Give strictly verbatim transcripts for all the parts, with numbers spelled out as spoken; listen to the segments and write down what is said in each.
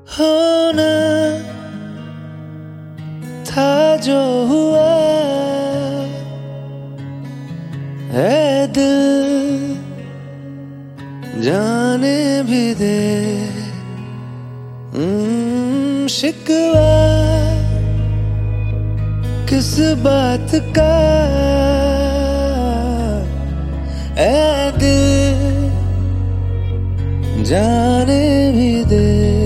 होना था जो हुआ है दिल जाने भी दे। हम्म, शिकवा किस बात का है दिल जाने भी दे।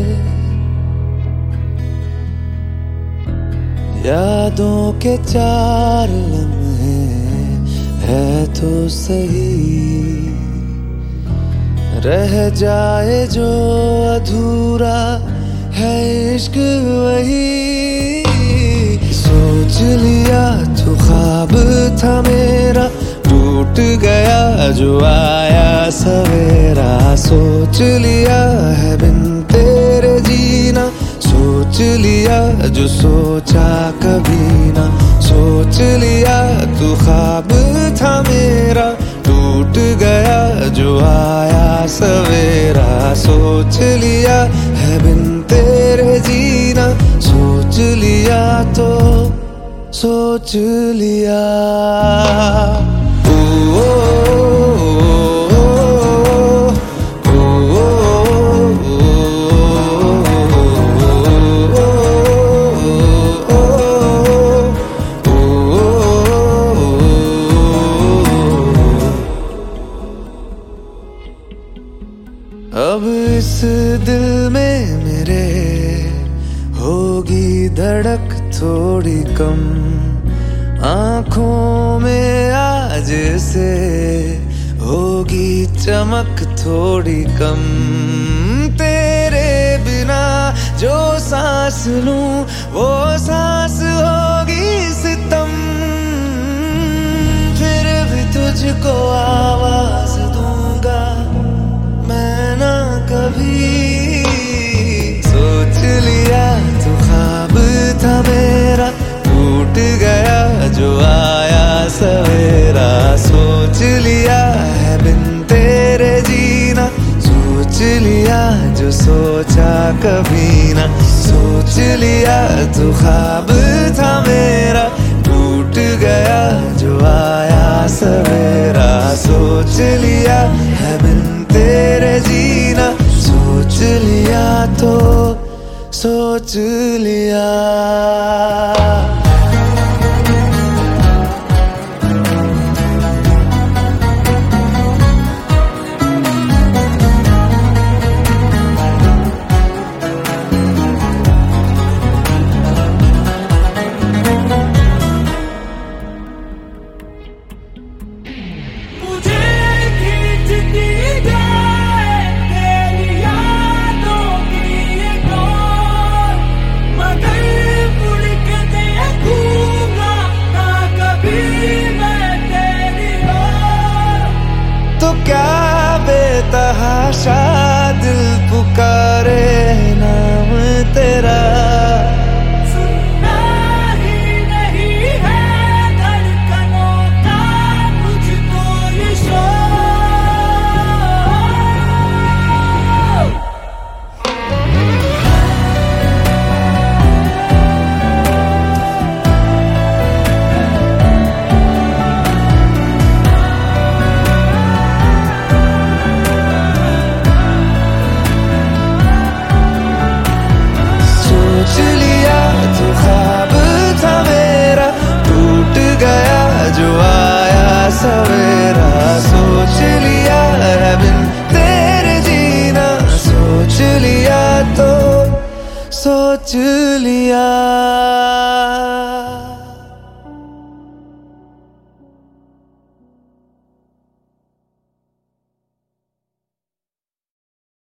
यादों के चार लम्हे है तो सही, रह जाए जो अधूरा है इश्क वही। सोच लिया तो ख्वाब था मेरा, टूट गया जो आया सवेरा। सोच लिया है बिन तेरे जीना, सोच लिया जो सोचा कभी ना। सोच लिया तू ख्वाब था मेरा, टूट गया जो आया सवेरा। सोच लिया है बिन तेरे जीना, सोच लिया तो सोच लिया। ओ, ओ, अब इस दिल में मेरे होगी धड़क थोड़ी कम, आंखों में आज से होगी चमक थोड़ी कम। तेरे बिना जो सांस लूं वो सांस होगी सितम। फिर भी तुझको आवाज दूंगा मैं ना कभी। सोच लिया तो ख्वाब था मेरा, टूट गया जो आया सवेरा। सोच लिया है बिन तेरे जीना, सोच लिया जो सोचा कभी ना। सोच लिया तो ख्वाब था मेरा, टूट गया जो आया सवेरा। सोच लिया है बिन तेरे जीना, सोच लिया तो सोच लिया। तो क्या बेतहाशा दिल पुकारे नाम तेरा। सुनना ही नहीं है धड़कनों का मुझको ये शोर। सोच लिया तो ख्वाब था मेरा, टूट गया जो आया सवेरा। सोच लिया है बिन तेरे जीना, सोच लिया तो सोच लिया।